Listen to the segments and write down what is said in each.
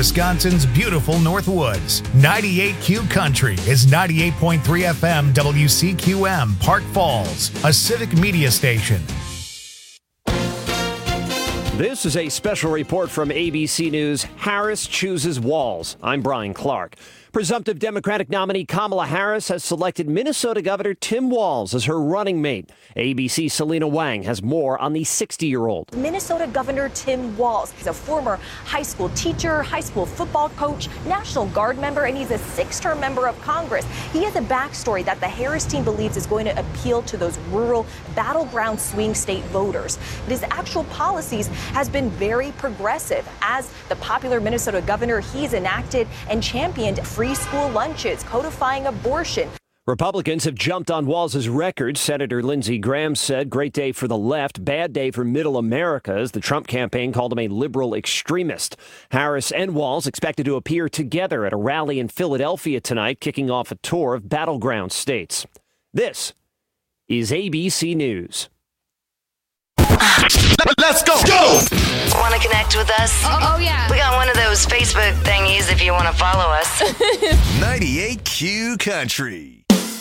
Wisconsin's beautiful Northwoods. 98Q Country is 98.3 FM WCQM, Park Falls, a civic media station. This is a special report from ABC News. Harris chooses Walz. I'm Brian Clark. Presumptive Democratic nominee Kamala Harris has selected Minnesota Governor Tim Walz as her running mate. ABC's Selena Wang has more on the 60-year-old. Minnesota Governor Tim Walz is a former high school teacher, high school football coach, National Guard member, and he's a 6-term member of Congress. He has a backstory that the Harris team believes is going to appeal to those rural, battleground swing state voters. But his actual policies has been very progressive. As the popular Minnesota governor, he's enacted and championed free school lunches, codifying abortion. Republicans have jumped on Walz's record. Senator Lindsey Graham said, "Great day for the left, bad day for middle America," as the Trump campaign called him a liberal extremist. Harris and Walz expected to appear together at a rally in Philadelphia tonight, kicking off a tour of battleground states. This is ABC News. Let's go! Go! Want to connect with us? Oh, yeah. We got one of those Facebook thingies if you want to follow us. 98Q Country.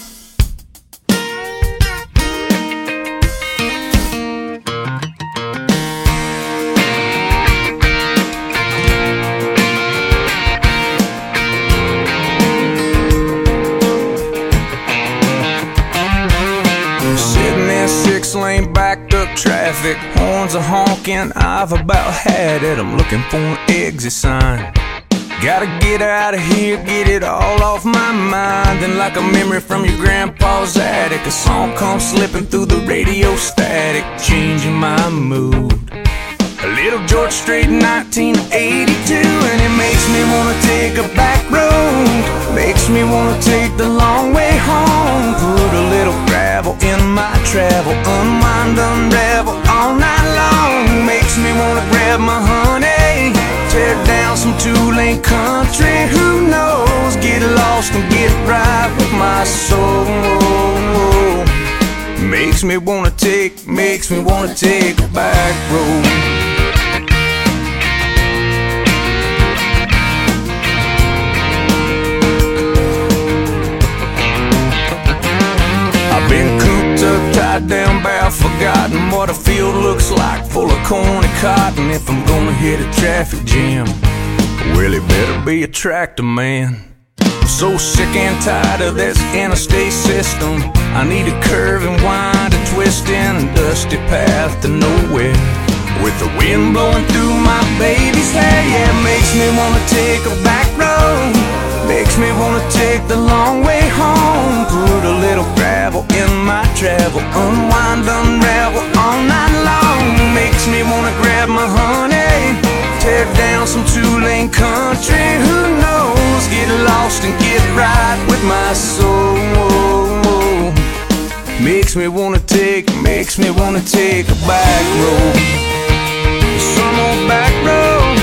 Sitting in 6-lane backed up traffic, horns are honking, I've about had it. I'm looking for an exit sign. Gotta get out of here, get it all off my mind. Then like a memory from your grandpa's attic, a song comes slipping through the radio static, changing my mood. A little George Strait, 1982, and it makes me wanna take a back road. Makes me wanna take the long way home. Put a little gravel in my travel, unwind, unravel all night long. Makes me wanna grab my honey, tear down some 2-lane country. Who knows? Get lost and get right with my soul. Makes me wanna take a back road. I've been cooped up, tied down, bad, forgotten what a field looks like, full of corn and cotton. If I'm gonna hit a traffic jam, well, it better be a tractor man. I'm so sick and tired of this interstate system. I need a curve and wind, a twist in a dusty path to nowhere, with the wind blowing through my baby's hair. Yeah, it makes me wanna take a back road. Makes me wanna take the long way home. Put a little gravel in my travel, unwind, unravel all night long. Makes me wanna grab my honey, tear down some 2-lane country. Who knows? Get lost and get right with my soul. Makes me wanna take a back road. Some old back road.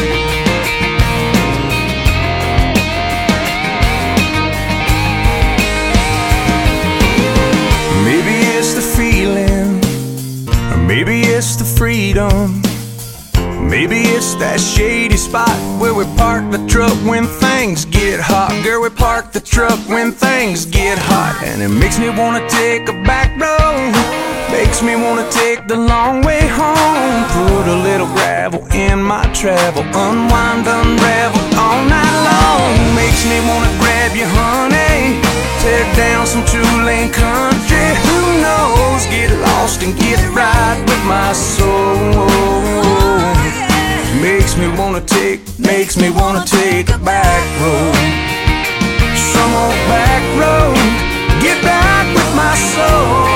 Maybe it's the feeling, or maybe it's the freedom. Maybe it's that shady spot where we park the truck when things get hot. Girl, we park the truck when things get hot. And it makes me wanna take a back road. Makes me wanna take the long way home. Put a little gravel in my travel, unwind, unravel all night long. Makes me wanna grab you, honey, tear down some 2-lane country. Who knows? Get lost and get right with my soul. Makes me wanna take a back road. Some old back road. Get back with my soul.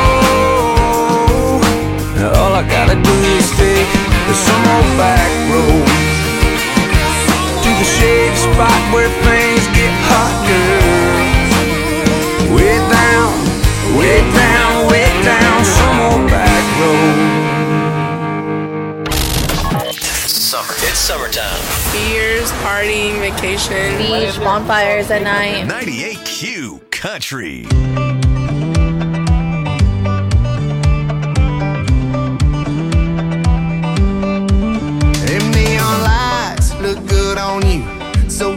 All I gotta do is take some old back road to the shady spot where things get hot, girl. Way down, way down, way down, some old back road. It's summertime. Beers, partying, vacation. Beach, bonfires at night. 98Q Country. Them neon lights look good on you. So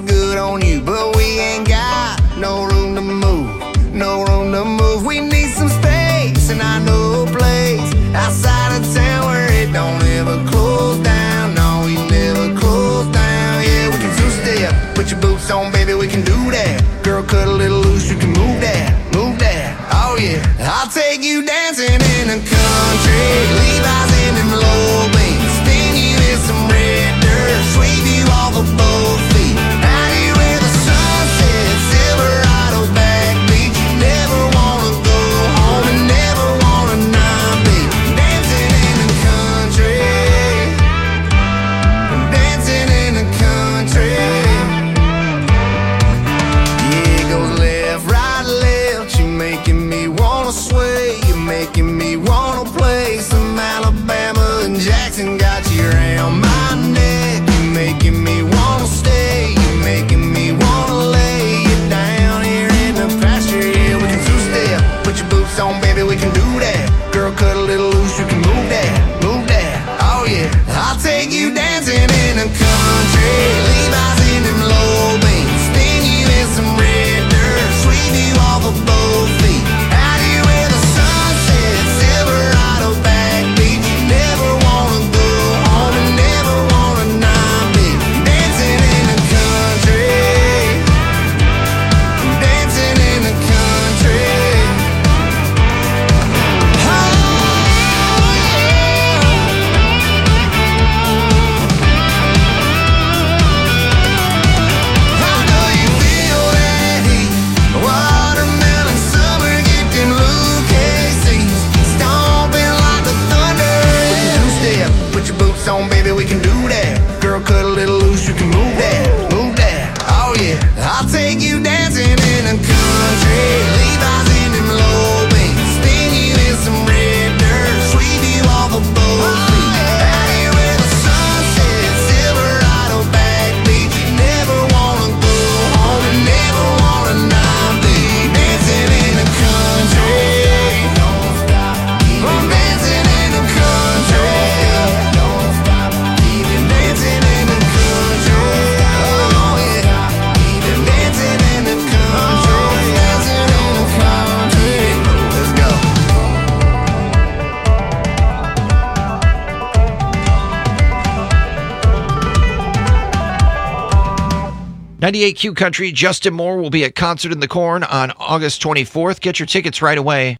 98Q Country, Justin Moore will be at Concert in the Corn on August 24th. Get your tickets right away.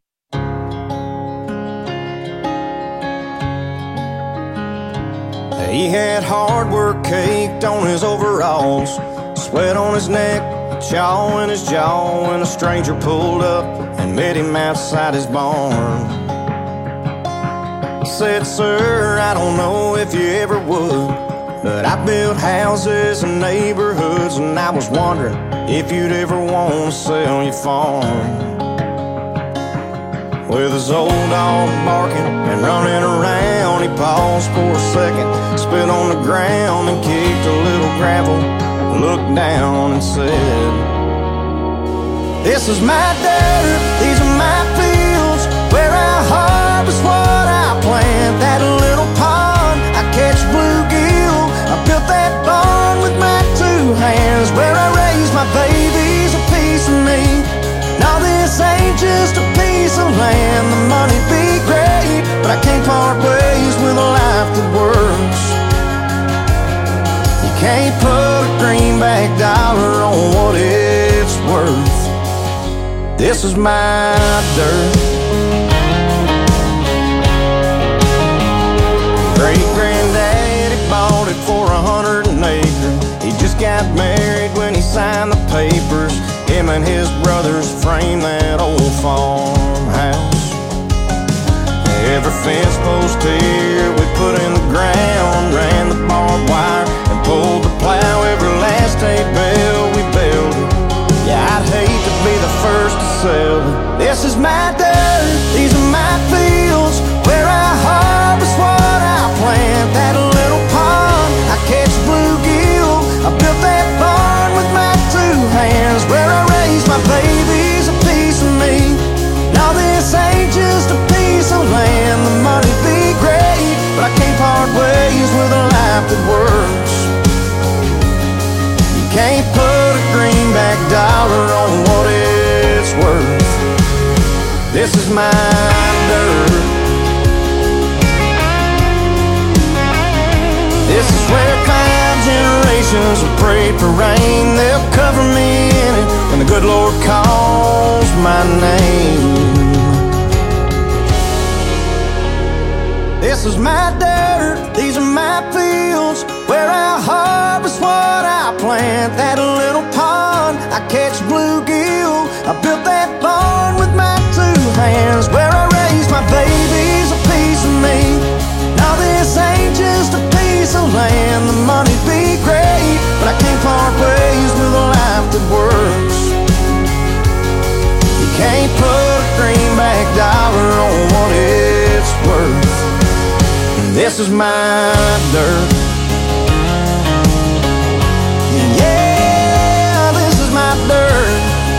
He had hard work caked on his overalls, sweat on his neck, chaw in his jaw, when a stranger pulled up and met him outside his barn. He said, "Sir, I don't know if you ever would, but I built houses and neighborhoods, and I was wondering if you'd ever want to sell your farm." With his old dog barking and running around, he paused for a second, spit on the ground and kicked a little gravel, looked down and said, "This is my dirt, these are my fields, where I harvest what I plant. That little pond, I catch bluegill, I built that barn with my 2 hands, where I raise my babies, a piece of me. Now this ain't just a piece of land, the money'd be great, but I can't part ways with a life that works. You can't put a greenback dollar on what it's worth. This is my dirt." Great-granddaddy bought it for 100 an acre. He just got married when he signed the papers. Him and his brothers framed that old farmhouse. Every fence post here we put in the ground, ran the barbed wire and pulled the plow. Every last hay bale we built it. Yeah, I'd hate to be the first to sell it. This is my dirt, these are my fields, where I harvest what I plant. That little pond, I catch bluegill, I built that barn with my 2 hands, where I raise my babies, a piece of me. Now this ain't just a piece of land, the money'd be great, but I can't part ways with a life that works. You can't put a greenback dollar on what it's worth. This is my dirt. This is where 5 generations have prayed for rain. They'll cover me in it when the good Lord calls my name. This is my dirt, these are my fields, where I harvest what I plant. That little pond, I catch bluegill, I built that barn with my 2 hands, where I raise my babies, a piece of me. Now this ain't just a piece of land, the money'd be great, but I can't part ways with a life that works. You can't put a greenback dollar on what it's worth. This is my dirt. Yeah, this is my dirt.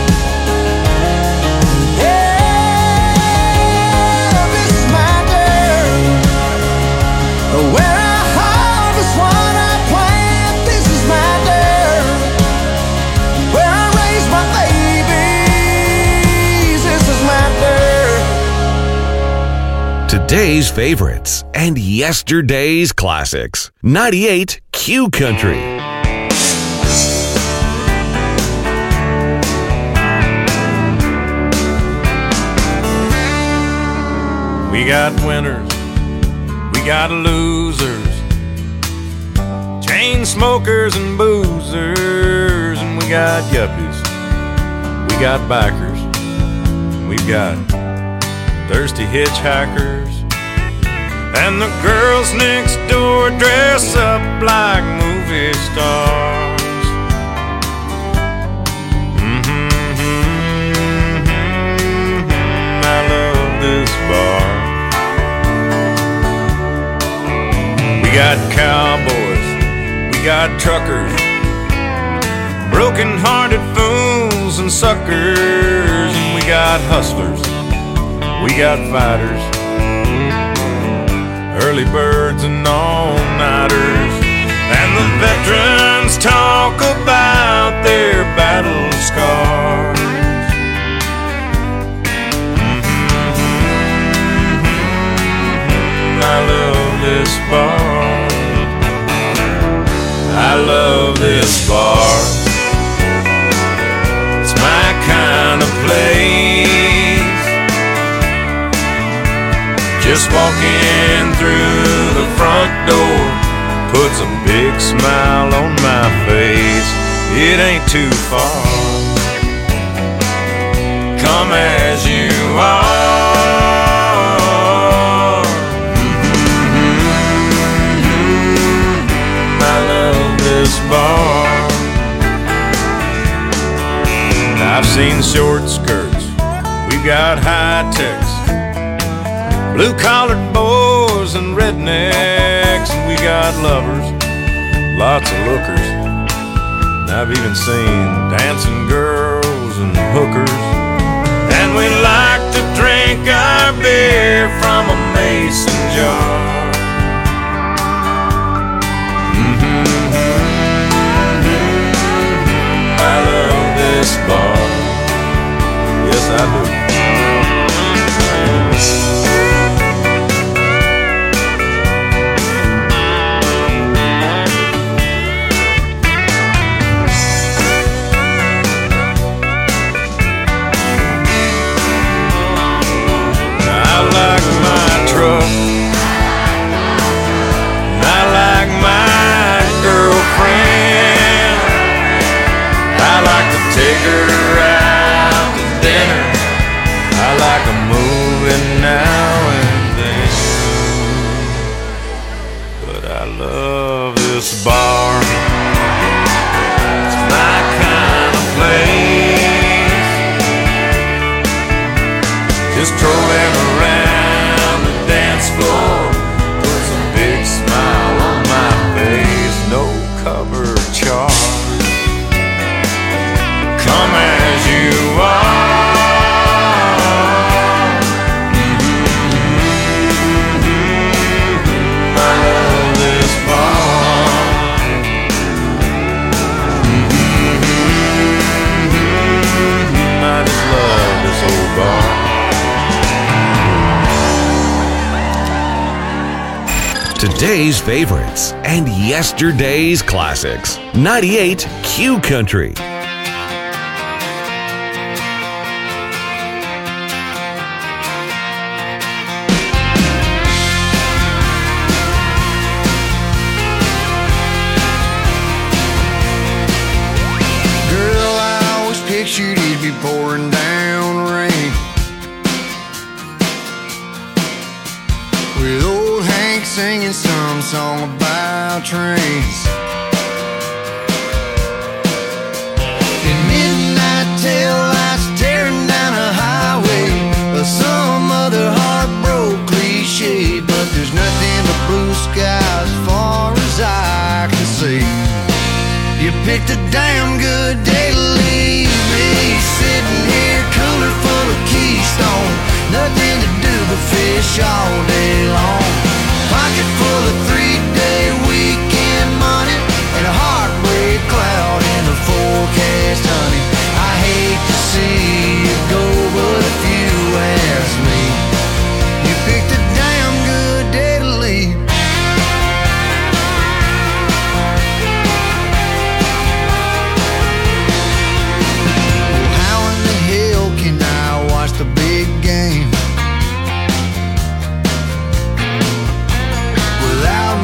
Yeah, this is my dirt. Where I harvest what I plant. This is my dirt. Where I raise my babies. This is my dirt. Today's favorites and yesterday's classics. 98Q Country. We got winners, we got losers, chain smokers and boozers, and we got yuppies, we got bikers, we've got thirsty hitchhikers, and the girls next door dress up like movie stars. I love this bar. We got cowboys, we got truckers, broken-hearted fools and suckers, and we got hustlers, we got fighters, early birds and all-nighters, and the veterans talk about their battle scars. I love this bar. I love this bar. door puts a big smile on my face. It ain't too far. Come as you are. I love this bar. I've seen short skirts, we've got high techs, blue-collared boys and rednecks, and we got lovers, lots of lookers. And I've even seen dancing girls and hookers. And we like to drink our beer from a mason jar. I love this bar. Yes, I do. I like my truck. I like my girlfriend. I like to take her out to dinner. I like a movie now and then. But I love this bar. It's my kind of place. Just strolling around the dance floor puts a big smile on my face. No cover charge. Come as you are. I love this bar. I just love this old bar. Today's favorites and yesterday's classics. 98 Q Country. Girl, I always pictured it'd be pouring down rain, with old Hank singing some song about trains. In midnight tail lights tearing down a highway, or some other heartbroken cliche. But there's nothing but blue skies as far as I can see. You picked a damn good day to leave me, sitting here cooler full of Keystone, nothing to do but fish all day long. Pocket full of 3-day weekend money and a heartbreak cloud in the forecast, honey. I hate to see you go, but if you ask me, you picked a damn good day to leave. How in the hell can I watch the big game without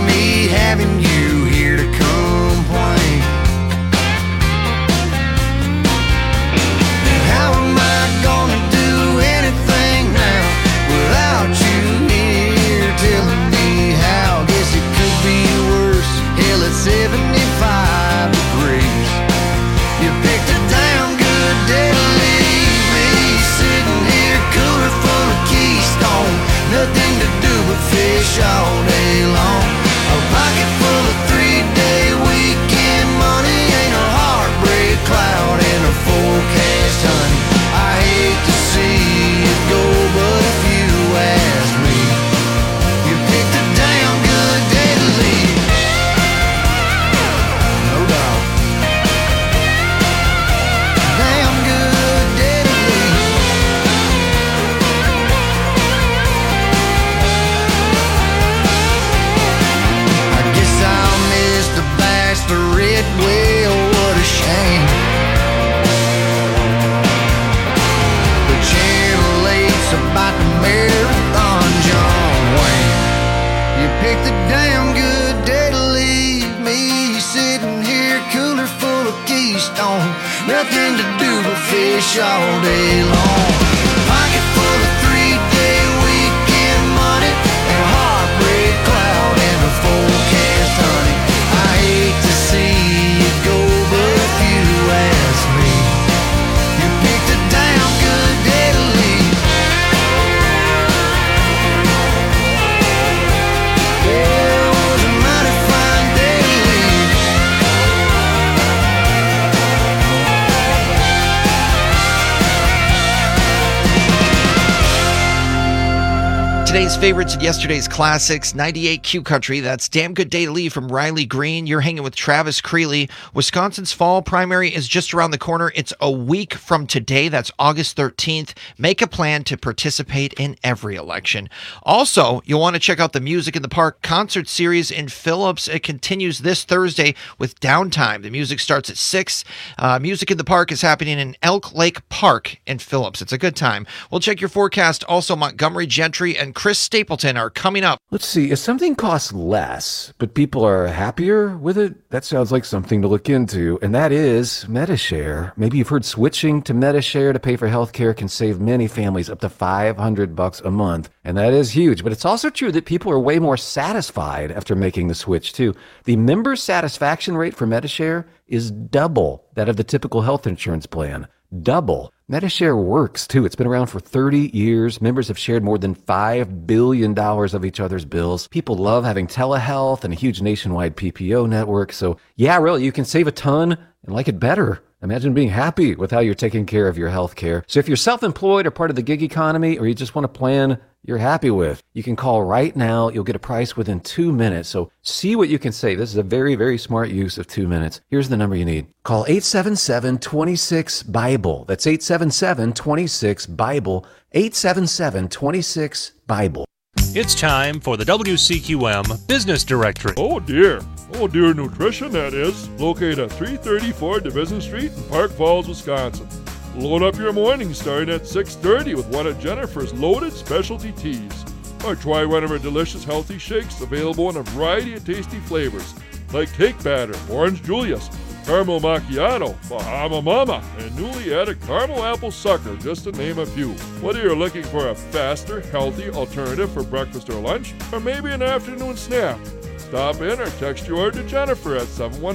fish all day long. Pocket full of 3-day weekend money and a heartbreak cloud in the forecast, honey. I hate to see you go, but if you ask me, you picked a damn good day to leave. Yeah, it was a mighty fine day to leave. Today's favorites and yesterday's classics, 98 Q Country. That's Damn Good Day to Leave from Riley Green. You're hanging with Travis Creeley. Wisconsin's fall primary is just around the corner. It's a week from today. That's August 13th. Make a plan to participate in every election. Also, you'll want to check out the Music in the Park concert series in Phillips. It continues this Thursday with Downtime. The music starts at 6. Music in the Park is happening in Elk Lake Park in Phillips. It's a good time. We'll check your forecast. Also, Montgomery Gentry and Chris Stapleton are coming up. Let's see, if something costs less, but people are happier with it, that sounds like something to look into, and that is Medi-Share. Maybe you've heard switching to Medi-Share to pay for healthcare can save many families up to $500 a month, and that is huge. But it's also true that people are way more satisfied after making the switch, too. The member satisfaction rate for Medi-Share is double that of the typical health insurance plan. Double. Medi-Share works, too. It's been around for 30 years. Members have shared more than $5 billion of each other's bills. People love having telehealth and a huge nationwide PPO network. So, yeah, really, you can save a ton and like it better. Imagine being happy with how you're taking care of your health care. So if you're self-employed or part of the gig economy, or you just want a plan you're happy with, you can call right now. You'll get a price within 2 minutes. So see what you can save. This is a very, very smart use of 2 minutes. Here's the number you need. Call 877-26-BIBLE. That's 877-26-BIBLE. 877-26-BIBLE. It's time for the WCQM Business Directory. Oh dear nutrition, that is. Located at 334 Division Street in Park Falls, Wisconsin. Load up your morning starting at 6:30 with one of Jennifer's loaded specialty teas. Or try one of her delicious healthy shakes available in a variety of tasty flavors like cake batter, orange Julius, caramel macchiato, Bahama Mama, and newly added caramel apple sucker, just to name a few. Whether you're looking for a faster, healthy alternative for breakfast or lunch, or maybe an afternoon snack, stop in or text your order to Jennifer at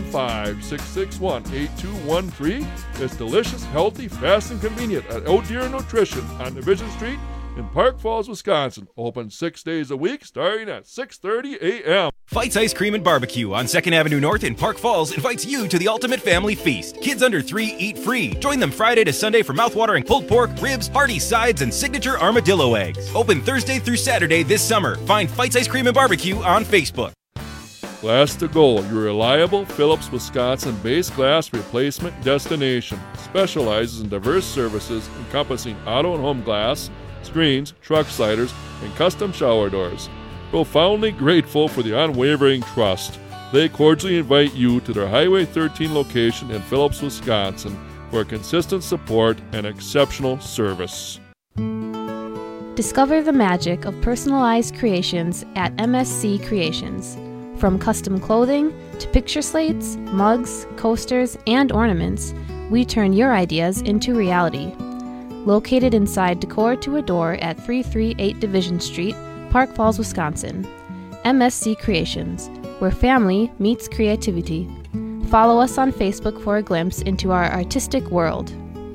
715-661-8213. It's delicious, healthy, fast, and convenient at Oh Dear Nutrition on Division Street in Park Falls, Wisconsin. Open 6 days a week starting at 6:30 a.m. Fite's Ice Cream and Barbecue on 2nd Avenue North in Park Falls invites you to the ultimate family feast. Kids under 3 eat free. Join them Friday to Sunday for mouthwatering pulled pork, ribs, hearty sides, and signature armadillo eggs. Open Thursday through Saturday this summer. Find Fite's Ice Cream and Barbecue on Facebook. Glass to Go, your reliable Phillips, Wisconsin-based glass replacement destination. Specializes in diverse services encompassing auto and home glass, screens, truck sliders, and custom shower doors. Profoundly grateful for the unwavering trust, they cordially invite you to their Highway 13 location in Phillips, Wisconsin for consistent support and exceptional service. Discover the magic of personalized creations at MSC Creations. From custom clothing to picture slates, mugs, coasters, and ornaments, we turn your ideas into reality. Located inside Decor to Adore at 338 Division Street, Park Falls, Wisconsin. MSC Creations, where family meets creativity. Follow us on Facebook for a glimpse into our artistic world.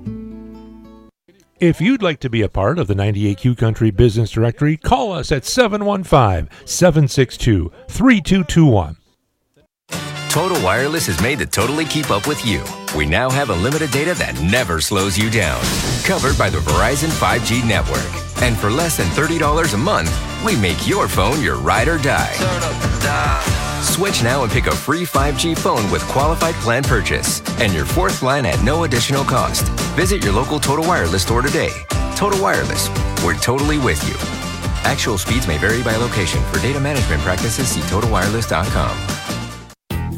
If you'd like to be a part of the 98Q Country Business Directory, call us at 715-762-3221. Total Wireless is made to totally keep up with you. We now have unlimited data that never slows you down. Covered by the Verizon 5G network. And for less than $30 a month, we make your phone your ride or die. Switch now and pick a free 5G phone with qualified plan purchase. And your fourth line at no additional cost. Visit your local Total Wireless store today. Total Wireless, we're totally with you. Actual speeds may vary by location. For data management practices, see TotalWireless.com.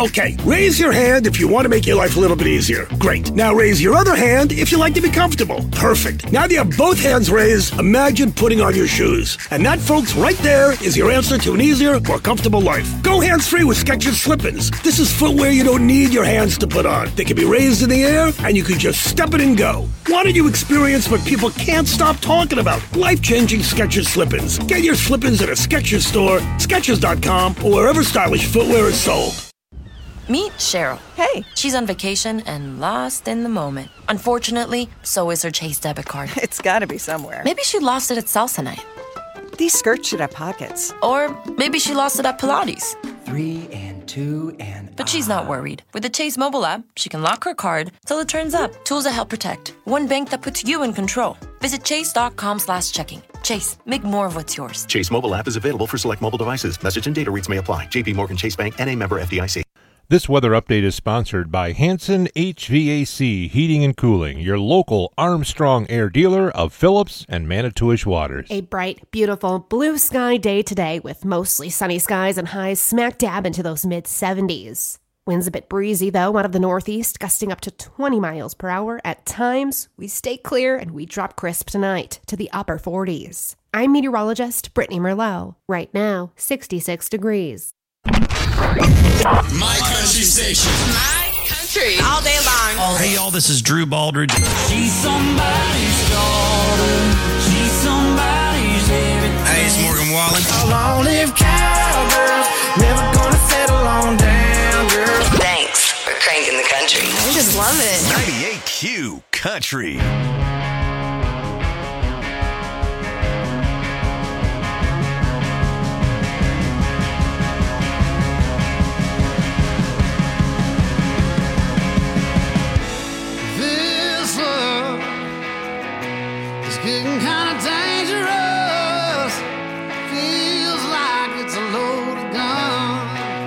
Okay, raise your hand if you want to make your life a little bit easier. Great. Now raise your other hand if you like to be comfortable. Perfect. Now that you have both hands raised, imagine putting on your shoes. And that, folks, right there is your answer to an easier, more comfortable life. Go hands-free with Skechers Slip-ins. This is footwear you don't need your hands to put on. They can be raised in the air, and you can just step it and go. Why don't you experience what people can't stop talking about? Life-changing Skechers Slip-ins. Get your Slip-ins at a Skechers store, Skechers.com, or wherever stylish footwear is sold. Meet Cheryl. Hey. She's on vacation and lost in the moment. Unfortunately, so is her Chase debit card. It's gotta be somewhere. Maybe she lost it at salsa night. These skirts should have pockets. Or maybe she lost it at Pilates. 3 and 2 and... But she's not worried. With the Chase mobile app, she can lock her card till it turns up. Tools that help protect. One bank that puts you in control. Visit chase.com/checking. Chase, make more of what's yours. Chase mobile app is available for select mobile devices. Message and data rates may apply. JP Morgan Chase Bank, N.A. member FDIC. This weather update is sponsored by Hanson HVAC Heating and Cooling, your local Armstrong Air dealer of Phillips and Manitowish waters. A bright, beautiful blue sky day today with mostly sunny skies and highs smack dab into those mid-70s. Winds a bit breezy, though, out of the northeast, gusting up to 20 miles per hour. At times, we stay clear and we drop crisp tonight to the upper 40s. I'm meteorologist Brittany Merlot. Right now, 66 degrees. My country station. My country. All day long. Hey, y'all, this is Drew Baldridge. She's somebody's daughter. She's somebody's everything. Hey, it's Morgan Wallen. Long live cowgirls. Never gonna settle on down, girl. Thanks for cranking the country. I just love it. 98Q Country. Getting kind of dangerous. Feels like it's a loaded gun.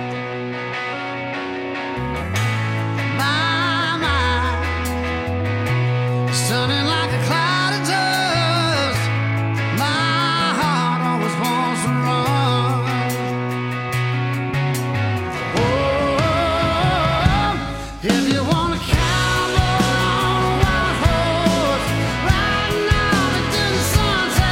My mind stunning like a cloud of dust. My heart always wants to run. Oh, if you want to cowboy on a wild horse, right now.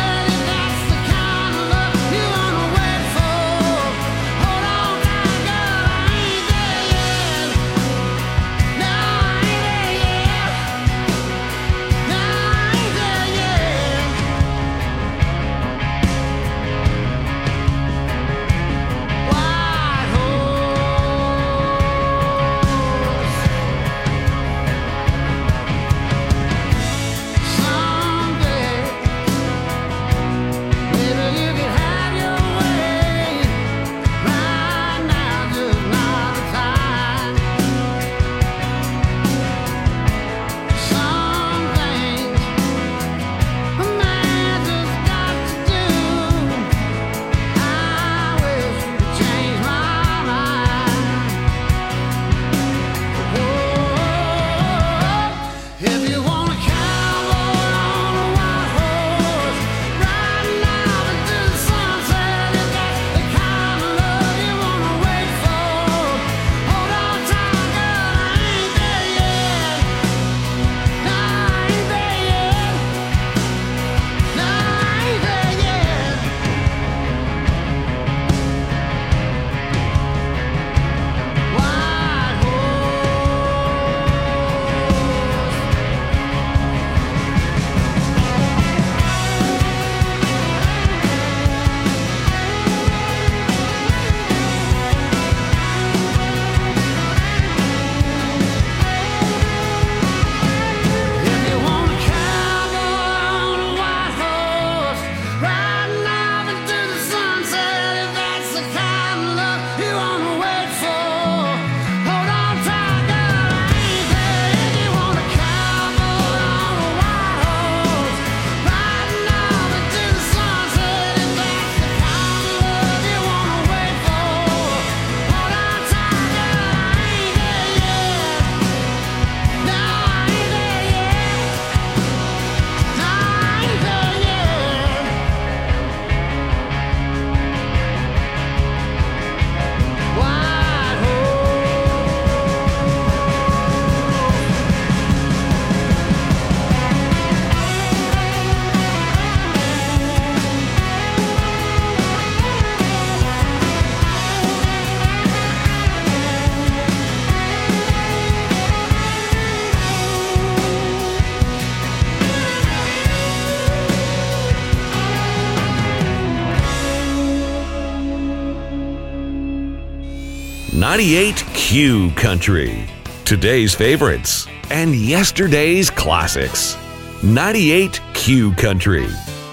98 Q Country. Today's favorites and yesterday's classics. 98 Q Country.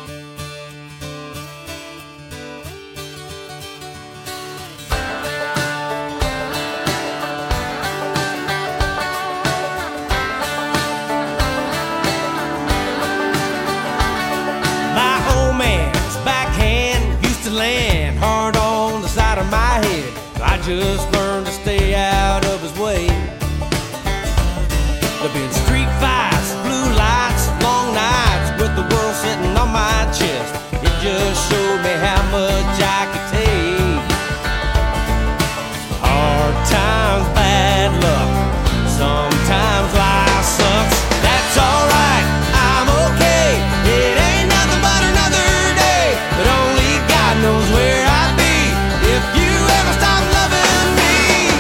My old man's backhand used to land hard on the side of my head. I just learned to stay out of his way. There've been street fights, blue lights, long nights with the world sitting on my chest. It just showed me how much I could take. Hard times, bad luck, sometimes life sucks. That's alright, I'm okay. It ain't nothing but another day, but only God knows where I'd be if you ever stop loving me.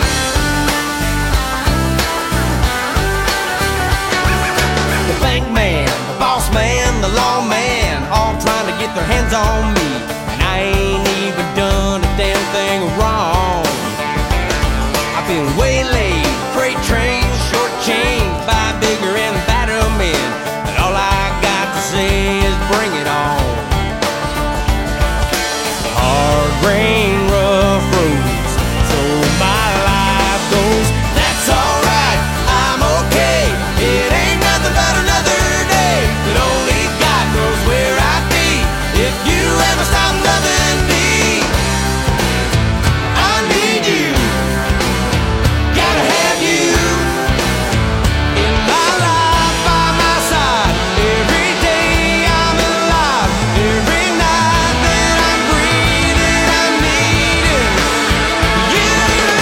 The bank man, the boss man, the law man, all trying to get their hands on me, and I ain't even done a damn thing wrong. I've been waylaid, freight trains, shortchanged by bigger and badder men, and all I got to say is bring it on. Hard rain, rough roads, so my life goes. That's alright, I'm okay. It ain't nothing but another day, but only God knows where I'd be if you ever stop loving me. I need you, gotta have you in my life, by my side. Every day I'm alive, every night that I'm breathing, I'm needing you.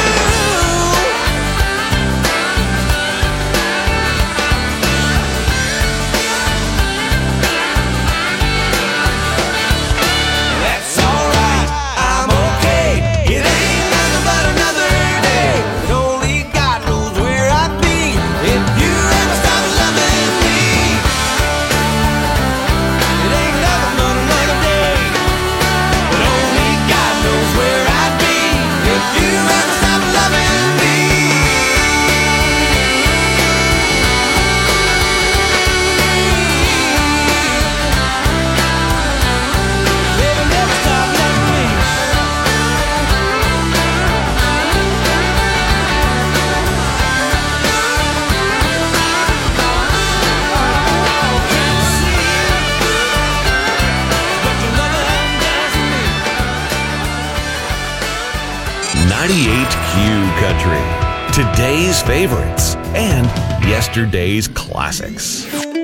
That's alright, I'm okay. It ain't nothing but another day, but only God knows where I'd be if you ever stop loving me. It ain't nothing but another day, but only God knows where I'd be if you ever stop loving me. Baby, never stop loving me. 98 Q Country. Today's favorites and yesterday's classics.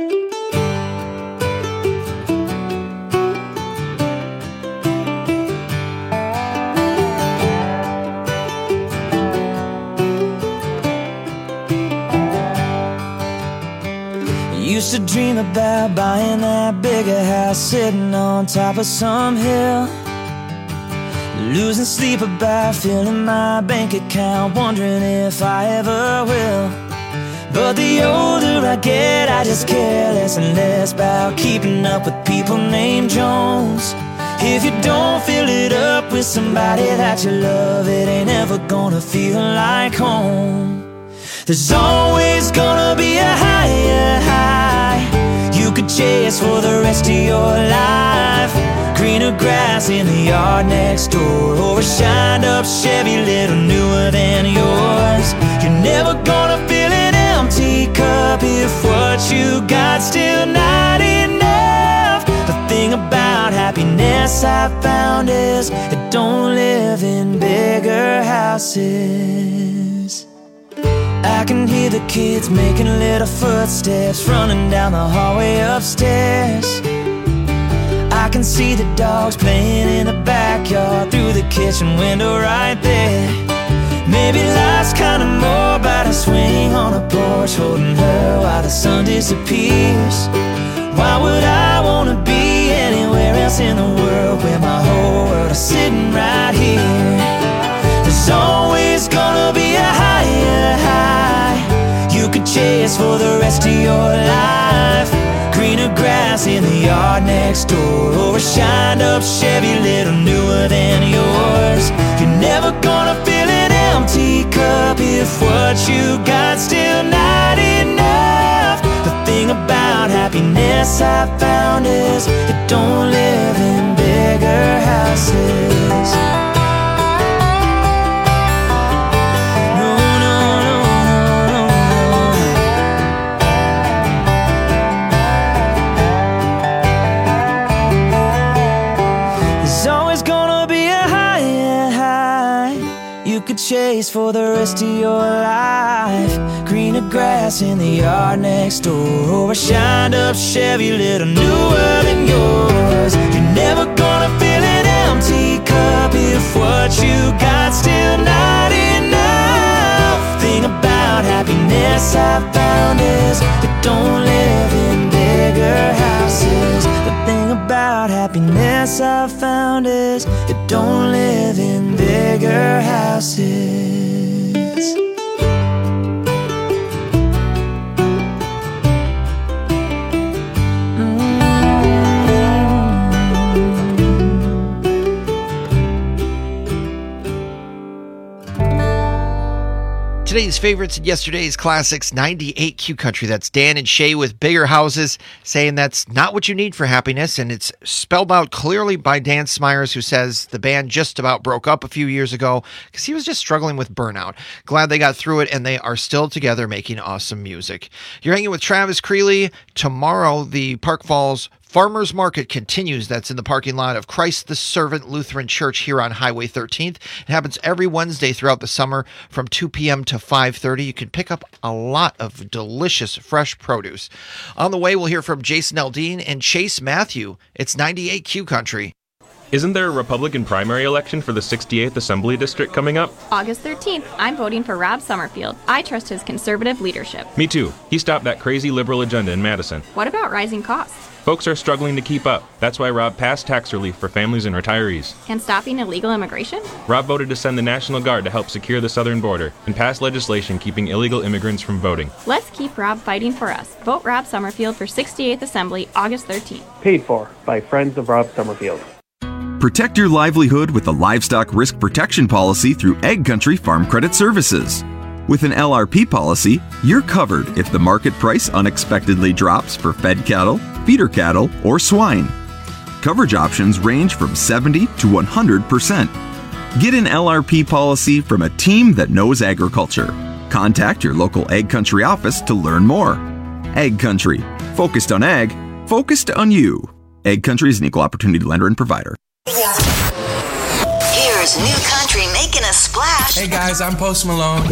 Used to dream about buying that bigger house, sitting on top of some hill, losing sleep about filling my bank account, wondering if I ever will. But the older I get, I just care less and less about keeping up with people named Jones. If you don't fill it up with somebody that you love, it ain't ever gonna feel like home. There's always gonna be a higher high you could chase for the rest of your life. Greener grass in the yard next door, or a shined up Chevy little newer than yours. You're never gonna fill an empty cup if what you got still not enough. The thing about happiness I found is it don't live in bigger houses. I can hear the kids making little footsteps running down the hallway upstairs. I can see the dogs playing in the backyard through the kitchen window right there. Maybe life's kinda more about a swing on a porch, holding her while the sun disappears. Why would I wanna be anywhere else in the world where my whole world is sitting right here? There's always gonna be a higher high you could chase for the rest of your life. Greener grass in the yard next door, or a shined up Chevy little newer than yours. You're never gonna fill an empty if what you got still not enough. The thing about happiness I found is it don't live in bigger houses. Chase for the rest of your life. Greener grass in the yard next door, or a shined up Chevy little newer than yours. You're never gonna fill an empty cup if what you got still not enough. Thing about happiness I found is it don't live in bigger houses. The thing about happiness I found is it don't live in bigger houses. Today's favorites and yesterday's classics, 98 Q Country. That's Dan and Shay with Bigger Houses, saying that's not what you need for happiness. And it's spelled out clearly by Dan Smyers, who says the band just about broke up a few years ago because he was just struggling with burnout. Glad they got through it, and they are still together making awesome music. You're hanging with Travis Creeley. Tomorrow, the Park Falls Farmers Market continues. That's in the parking lot of Christ the Servant Lutheran Church here on Highway 13th. It happens every Wednesday throughout the summer from 2 p.m. to 5:30. You can pick up a lot of delicious fresh produce. On the way, we'll hear from Jason Aldean and Chase Matthew. It's 98 Q Country. Isn't there a Republican primary election for the 68th Assembly District coming up? August 13th, I'm voting for Rob Summerfield. I trust his conservative leadership. Me too. He stopped that crazy liberal agenda in Madison. What about rising costs? Folks are struggling to keep up. That's why Rob passed tax relief for families and retirees. And stopping illegal immigration? Rob voted to send the National Guard to help secure the southern border and pass legislation keeping illegal immigrants from voting. Let's keep Rob fighting for us. Vote Rob Summerfield for 68th Assembly, August 13th. Paid for by Friends of Rob Summerfield. Protect your livelihood with a livestock risk protection policy through Egg Country Farm Credit Services. With an LRP policy, you're covered if the market price unexpectedly drops for fed cattle, feeder cattle, or swine. Coverage options range from 70 to 100%. Get an LRP policy from a team that knows agriculture. Contact your local Egg Country office to learn more. Egg Country. Focused on ag, focused on you. Egg Country is an equal opportunity lender and provider. Here's New Country making a splash. Hey guys, I'm Post Malone.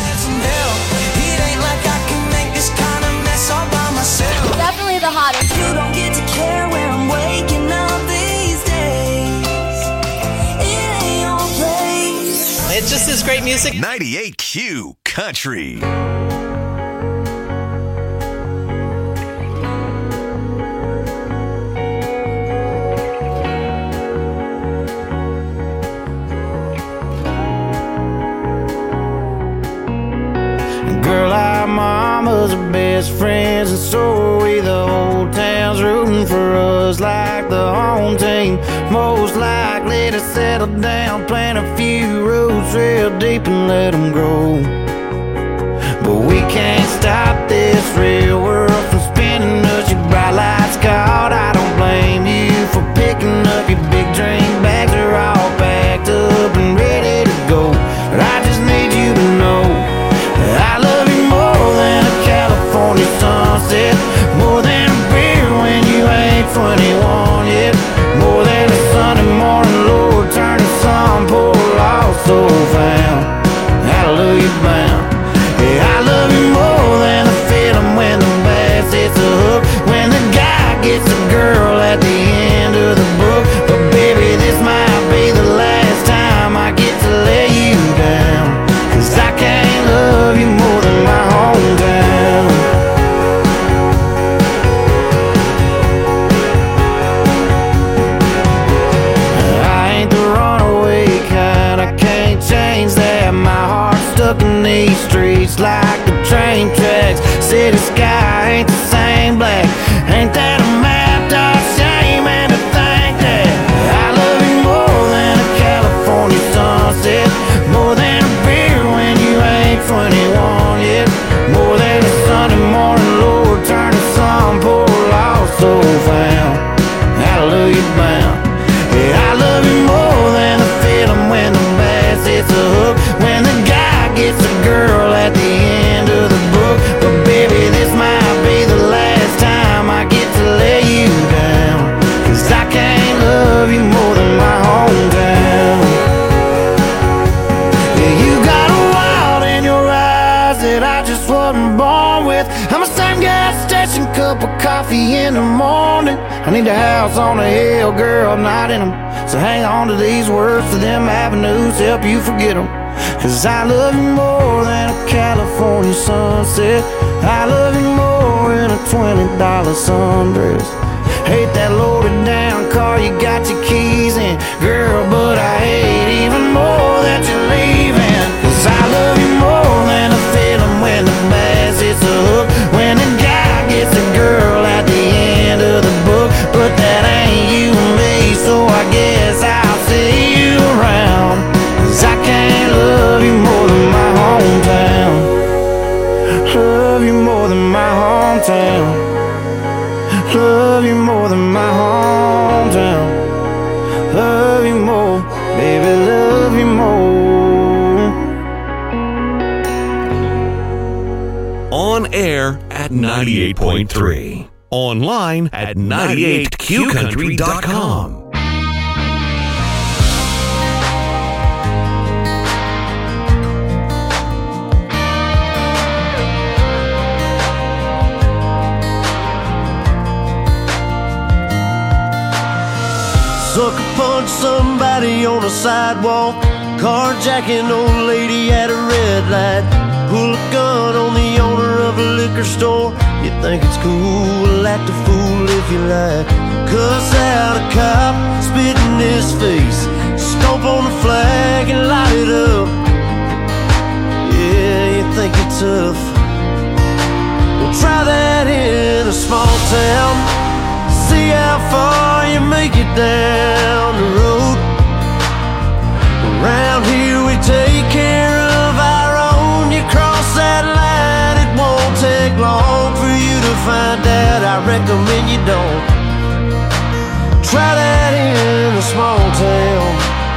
Definitely the hottest. You don't get to care where I'm waking up these days. It ain't your place. It's just this great music. 98 Q Country. Girl, our mamas are best friends, and so are we. The whole town's rooting for us like the home team. Most likely to settle down, plant a few roots real deep and let them grow. But we can't stop this real world from spinning us. Your bright lights caught, I don't blame you for picking up your big drink bags. Are all packed up and ready to go. But I just need you to know I love you more than a California sunset, more than a beer when you ain't 21 yet, more than a Sunday morning Lord turning some poor lost soul found. Hallelujah bound. Yeah, I love you more than the feeling when the bass hits a hook, when the guy gets a girl at the end of the book. But baby, this might be the last time I get to lay you down, 'cause I can't love you more than my hometown. I ain't the runaway kind, I can't change that. My heart's stuck in these streets like the train tracks. City sky ain't the same black, ain't that a map? Dark found. Hallelujah bound. Yeah, I love you more than the feeling when the bass hits a hook, when the guy gets a girl at the end of the book. But baby, this might be the last time I get to lay you down, 'cause I can't love you more than my hometown. Yeah, you got a wild in your eyes that I just wasn't born with. I'm a same gas station cup of coffee in the morning. I need a house on a hill, girl, not in them. So hang on to these words to them avenues, help you forget them. 'Cause I love you more than a California sunset. I love you more than a $20 sundress. Hate that loaded down car you got your keys in, girl, but I hate even more that you're leaving. 'Cause I love you more than a feeling when the bass hits a hook, when a guy gets a girl at the end of the book. But that ain't you and me, so I guess I'll see you around. 'Cause I can't love you more than my hometown. Love you more than my hometown. Love you more than my hometown. Love you more, baby, love you more. On air at 98.3. Online at 98qcountry.com. Sucker punch somebody on a sidewalk, carjacking old lady at a red light, pull a gun on the owner of a liquor store. You think it's cool, act a fool if you like. Cuss out a cop, spit in his face, stomp on the flag and light it up. Yeah, you think you're tough. Well, try that in a small town. See how far you make it down the road. Around here we take care of our own. You cross that line, it won't take long for you to find out. I recommend you don't. Try that in a small town.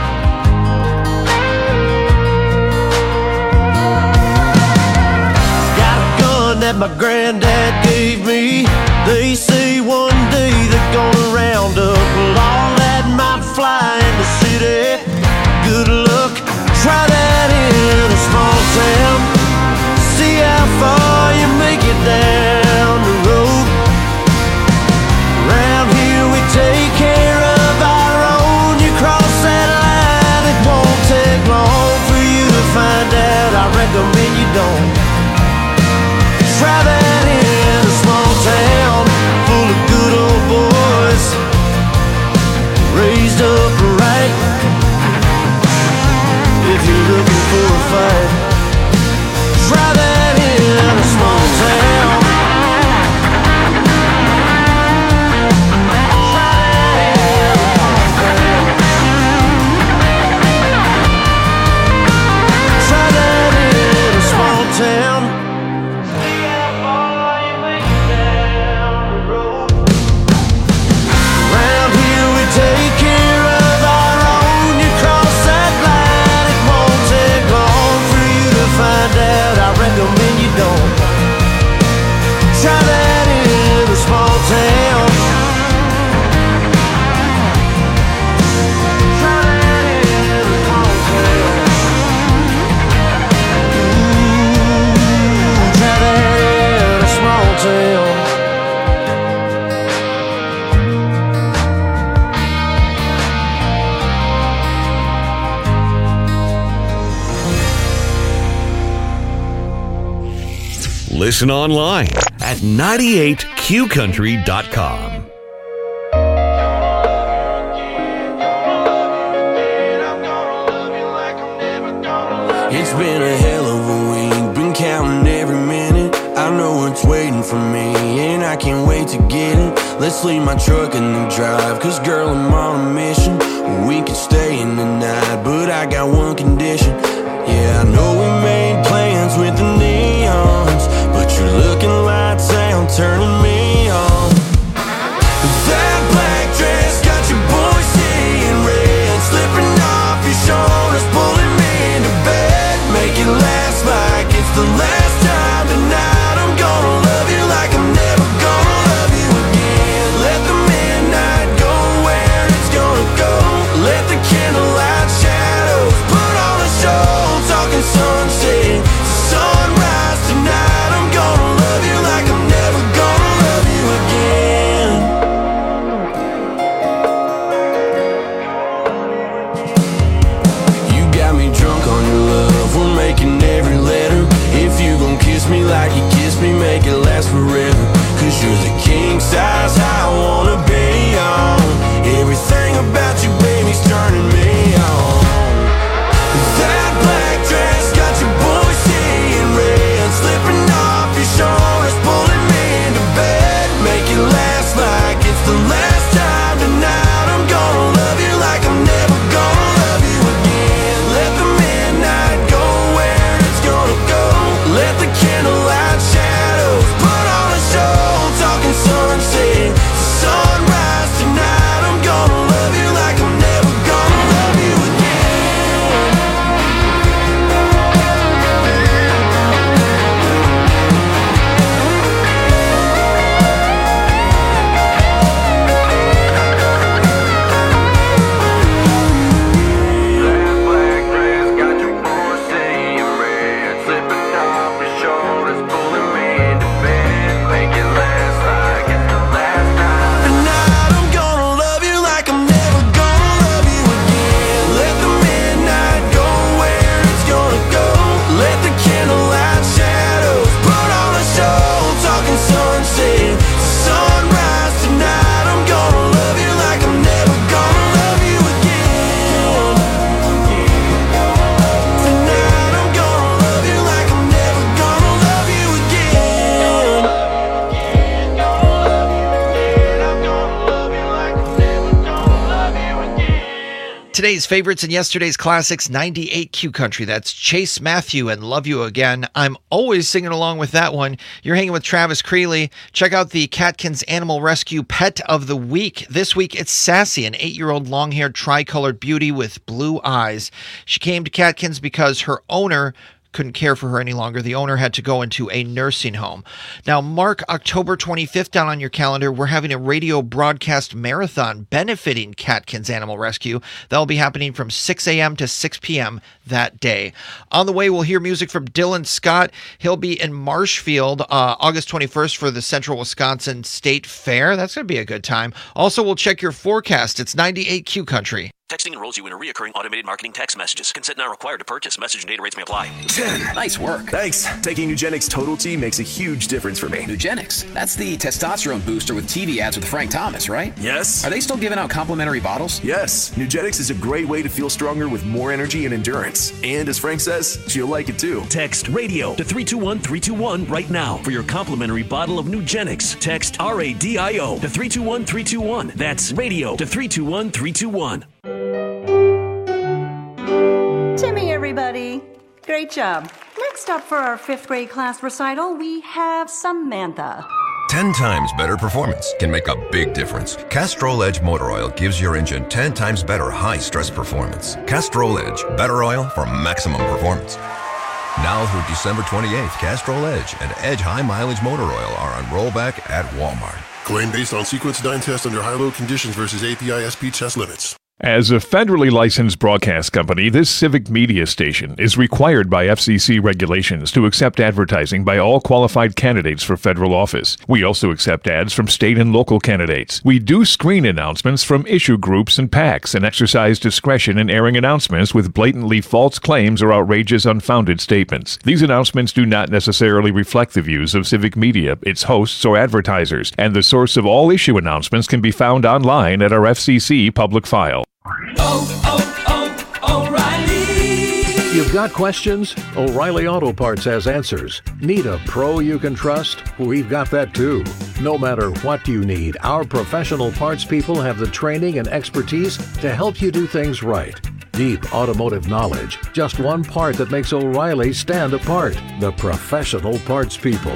Got a gun that my granddad gave me. They say one day they're gonna round up all that might fly in the city. Good luck, try that in a small town. See how far you make it down the road. Around here we take care of our own. You cross that line, it won't take long for you to find out. I recommend you don't. Try that in a small town full of good old boys, raised up right. If you're looking for a fight, try that in a small town. Try that in a small town. Try that in a small town. Try that in a small town. Try that in a small town. Listen online at 98qcountry.com. It's been a hell of a week, been counting every minute. I know it's waiting for me, and I can't wait to get it. Let's leave my truck in the drive, 'cause girl, I'm on a mission. We could stay in the night, but I got one condition. Yeah, I know we made plans with the neons, but you're looking lights out, turning me on. Today's favorites and yesterday's classics, 98Q Country. That's Chase Matthew and Love You Again. I'm always singing along with that one. You're hanging with Travis Creeley. Check out the Catkins Animal Rescue Pet of the Week. This week, it's Sassy, an 8-year-old long-haired tricolored beauty with blue eyes. She came to Catkins because her owner couldn't care for her any longer. The owner had to go into a nursing home. Now, mark October 25th down on your calendar. We're having a radio broadcast marathon benefiting Catkins Animal Rescue. That'll be happening from 6 a.m. to 6 p.m. that day. On the way, we'll hear music from Dylan Scott. He'll be in Marshfield August 21st for the Central Wisconsin State Fair. That's going to be a good time. Also, we'll check your forecast. It's 98Q Country. Texting enrolls you in a reoccurring automated marketing text messages. Consent not required to purchase. Message and data rates may apply. 10. Nice work. Thanks. Taking Nugenix Total T makes a huge difference for me. Nugenix? That's the testosterone booster with TV ads with Frank Thomas, right? Yes. Are they still giving out complimentary bottles? Yes. Nugenix is a great way to feel stronger with more energy and endurance. And as Frank says, she'll like it too. Text radio to 321-321 right now for your complimentary bottle of Nugenix. Text RADIO to 321-321. That's radio to 321-321. Timmy, everybody. Great job. Next up for our 5th grade class recital, we have Samantha. 10 times better performance can make a big difference. Castrol Edge Motor Oil gives your engine 10 times better high-stress performance. Castrol Edge, better oil for maximum performance. Now through December 28th, Castrol Edge and Edge High Mileage Motor Oil are on rollback at Walmart. Claim based on sequence 9 test under high-load conditions versus API SP test limits. As a federally licensed broadcast company, this civic media station is required by FCC regulations to accept advertising by all qualified candidates for federal office. We also accept ads from state and local candidates. We do screen announcements from issue groups and PACs and exercise discretion in airing announcements with blatantly false claims or outrageous unfounded statements. These announcements do not necessarily reflect the views of civic media, its hosts, or advertisers, and the source of all issue announcements can be found online at our FCC public file. O'Reilly! You've got questions? O'Reilly Auto Parts has answers. Need a pro you can trust? We've got that too. No matter what you need, our professional parts people have the training and expertise to help you do things right. Deep automotive knowledge. Just one part that makes O'Reilly stand apart. The professional parts people.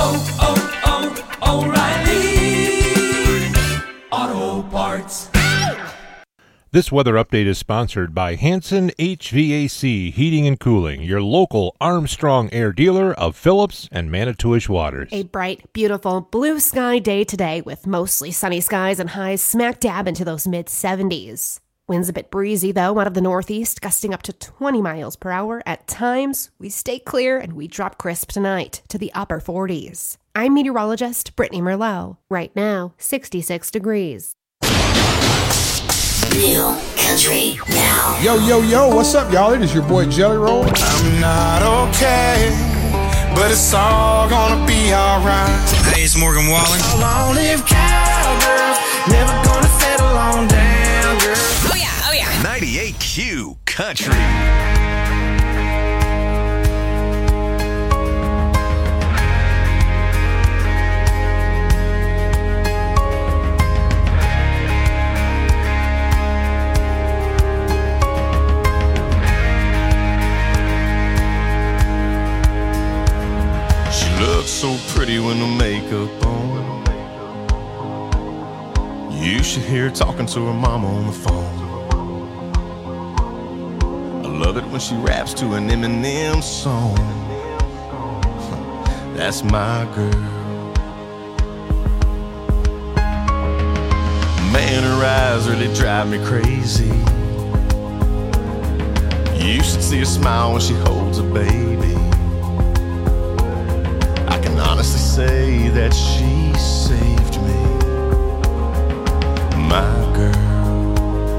O'Reilly Auto Parts. This weather update is sponsored by Hanson HVAC Heating and Cooling, your local Armstrong Air dealer of Phillips and Manitowish Waters. A bright, beautiful blue sky day today with mostly sunny skies and highs smack dab into those mid-70s. Winds a bit breezy, though, out of the northeast, gusting up to 20 miles per hour. At times, we stay clear and we drop crisp tonight to the upper 40s. I'm meteorologist Brittany Merlot. Right now, 66 degrees. New country now. Yo, what's up, y'all? It is your boy Jelly Roll. I'm not okay, but it's all gonna be alright. Hey, it's Morgan Wallen. Long-lived cowgirls, never gonna settle on down, girl. Oh yeah. 98Q Country. Looks so pretty when the makeup on. You should hear her talking to her mama on the phone. I love it when she raps to an Eminem song. That's my girl. Man, her eyes really drive me crazy. You should see her smile when she holds a baby. I can honestly say that she saved me, my girl.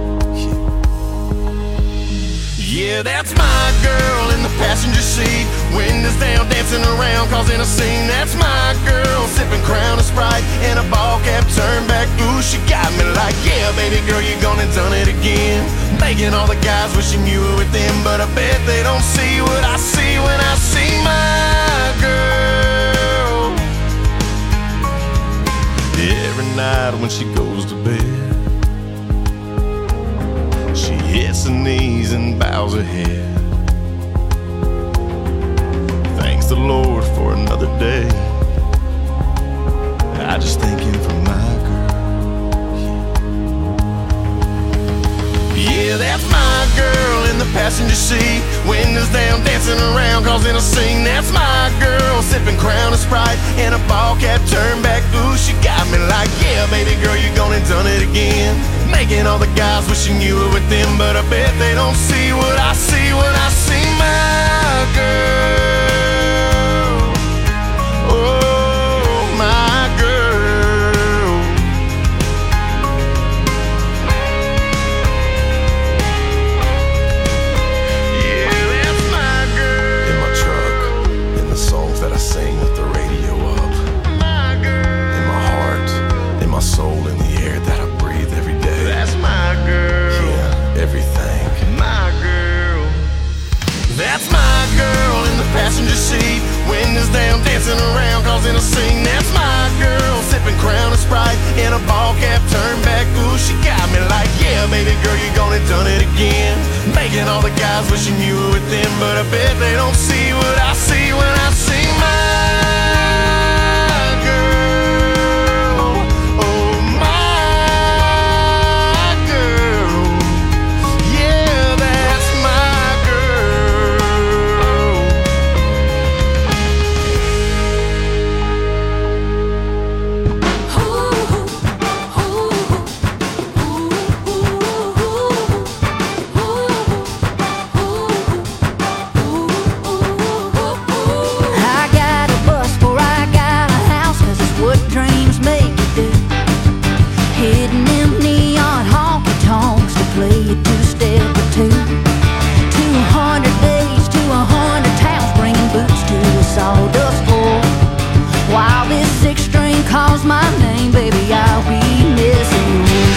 Yeah, that's my girl in the passenger seat, windows down, dancing around, causing a scene. That's my girl, sipping Crown and Sprite and a ball cap turned back. Ooh, she got me like, yeah, baby girl, you gone and done it again. Making all the guys wishing you were with them, but I bet they don't see what I see when I see my girl. Every night when she goes to bed, she hits bends the knees and bows her head. Thanks the Lord for another day. I just thank him for my girl. Yeah, that's my girl in the passenger seat. Windows down, dancing around, causing a scene. That's my girl, sipping Crown and Sprite and a ball cap turned back. Ooh, she got me like, yeah, baby girl, you gone and done it again. Making all the guys wishing you were with them, but I bet they don't see what I see when I see my girl. Oh, my girl. Yeah, that's my girl. In my truck, in the songs that I sing with the radio up. My girl. In my heart, in my soul, in the air that I breathe every day. That's my girl. Yeah, everything. My girl. That's my girl in the passenger seat. Windows down, dancing around, causing a scene. That's my girl, sipping Crown and Sprite in a ball cap turned back. Ooh, she got me like, yeah, baby girl, you gone and done it again. Making all the guys wishing you were with them, but I bet they don't see what I see when I see my girl. Oh, my girl. Yeah, that's my girl. I got a bus before I got a house, 'cause it's what dreams make you do. Hitting them neon honky tonks to play a two-step or two. 200 days to 100 towns, bringing boots to a sawdust floor. While this six-string calls my name, baby, I'll be missing you.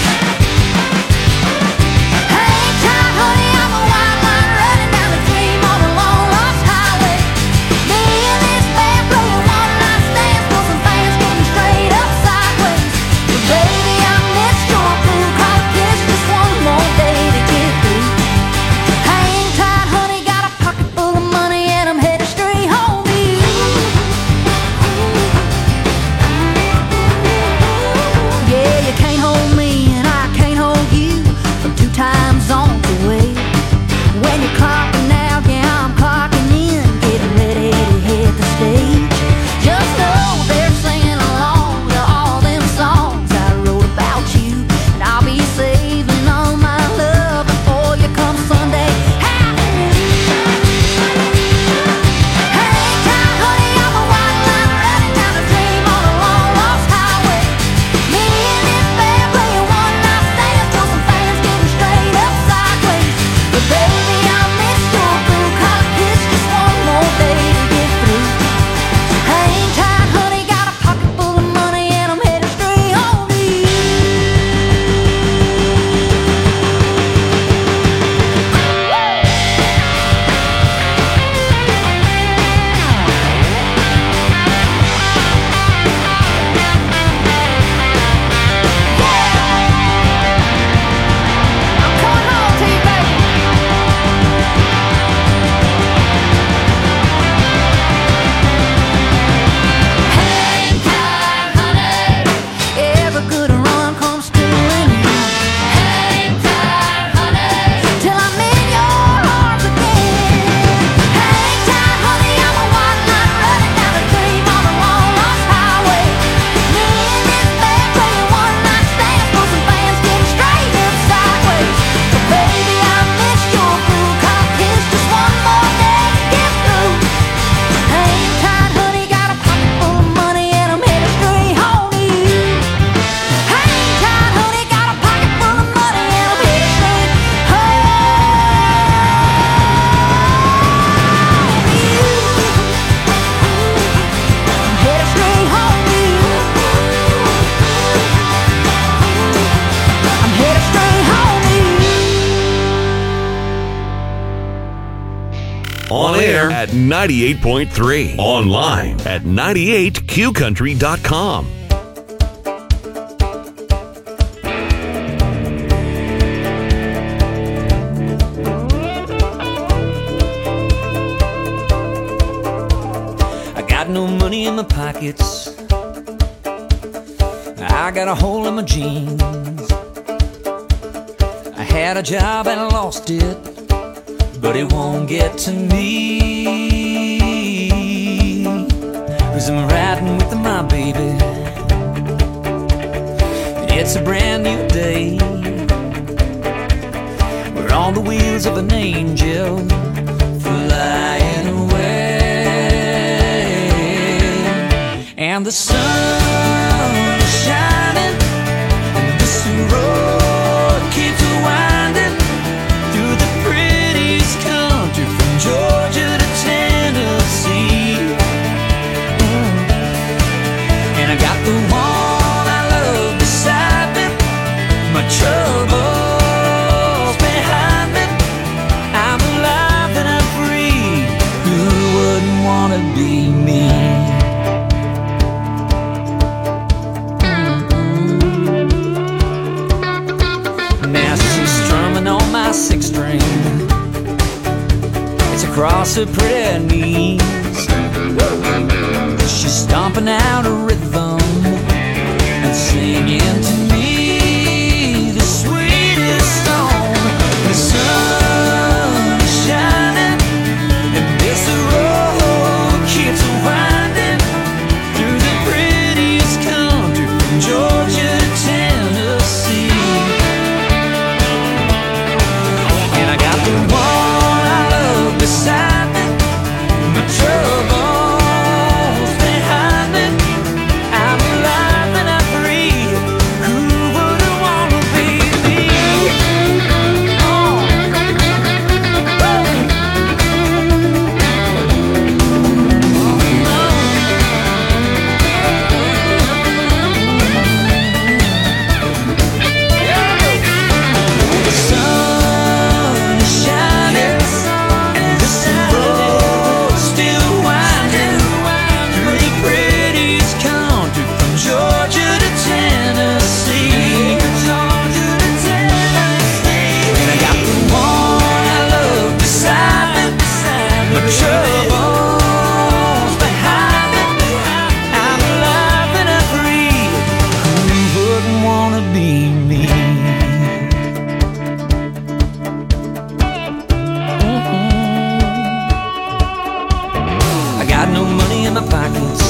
Hang tight, honey, I'm a white line running down the dream on a long-lost highway. Me and this band playing one-night stands till some fans getting straight up sideways. But baby, I missed your blue collar kiss, just one more day to get through. Hang tight, honey, got a pocket full of money and I'm headed straight home to you. Yeah, you can't hold me and I can't hold you from 2 time zones away. When you're clocking out, yeah, I'm clocking in, getting ready to hit the stage. Just know they're singing along to all them songs I wrote about you, and I'll be saving all my love before you come Sunday. Hang tight, honey, I'm a white line running down a dream on a long-lost highway. Me and this band playing one-night stands till some fans getting straight up sideways. But baby, I missed your blue collar kiss, just one more day to get through. Hang tight, honey, got a pocket full of money and I'm headed straight home to you. I'm coming home to you, baby. Hang tight, honey. Every good run comes to an end. Hang tight, honey, till I'm in your arms again. Hang tight, honey, I'm a white line running down a dream on a long-lost highway. Me and this band playing one-night stands till some fans getting straight up sideways. But baby, I missed your blue collar kiss, just one more day to get through. Hang tight, honey, got a pocket full of money and I'm headed straight home to you. Hang tight, honey, got a pocket full of money and I'm headed straight home to you. I'm headed straight home to you. I'm headed straight home to you. On air at 98.3. Online at 98qcountry.com. my pockets. I got a hole in my jeans. I had a job and I lost it, but it won't get to me, 'cause I'm riding with my baby. It's a brand new day. We're on the wheels of an angel flying away, and the sun is shining, and this road keeps winding through the prettiest country from Georgia to Tennessee. And I got the one I love beside me, my troubles behind me. I'm alive and I'm free. Who wouldn't want to be me? Now she's strumming on my six string. It's across her pretty knees. She's stomping out a rhythm and singing to me the sweetest song. The sun is shining, and this road keeps winding through the prettiest country from Georgia to Tennessee. And I got the one I love beside me, my troubles behind me. I'm alive and I'm free. Who wouldn't want to be me? The sun is shining, and this road's still winding through the prettiest country from Georgia to Tennessee. And I got the one I love beside me, my troubles behind me. I'm alive and I'm free. Who wouldn't want to be me? I got no money in my pockets.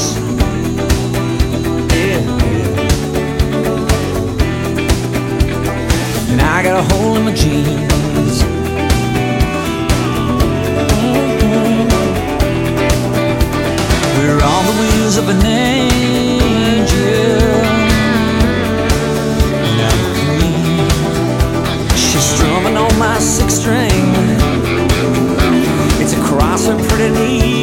Yeah. And I got a hole in my jeans. We're on the wheels of an angel, and I'm free. She's strumming on my six string. It's across her pretty knees.